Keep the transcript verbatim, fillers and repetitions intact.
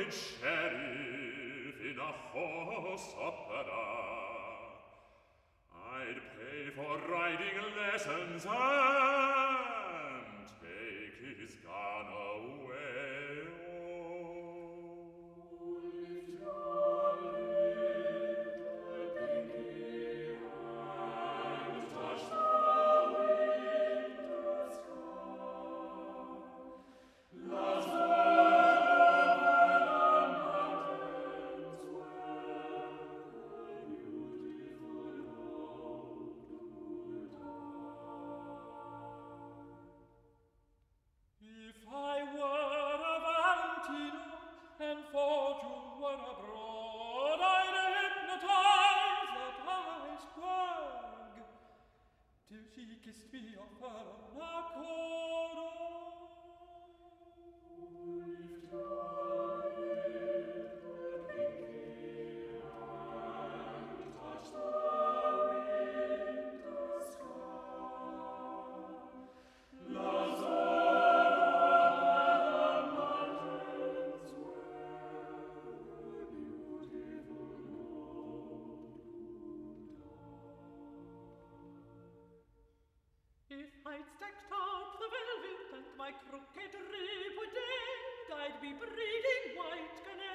made sheriff in a horse opera. I'd pay for riding lessons and take his gun away. Oh, lift your little pinky hand, touch the winter sky. Love's if I were a Valentino and fortune were abroad, I'd hypnotize that iceberg till she kissed me off her own accord. Oh, lift your little pinky hand, touch the winter sky. Love's if I'd stacked up the velvet and my crooked rib were dead, I'd be breeding white canaries.